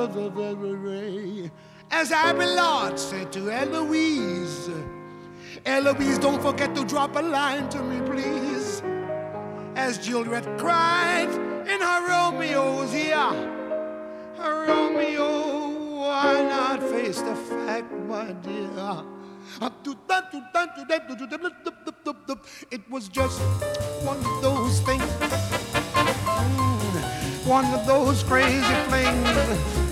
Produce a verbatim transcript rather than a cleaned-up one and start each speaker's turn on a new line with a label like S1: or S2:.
S1: As Abelard said to Eloise, Eloise, don't forget to drop a line to me, please. As Juliet cried in her Romeo's ear, her Romeo, why not face the fact, my dear? It was just one of those things, one of those crazy flings.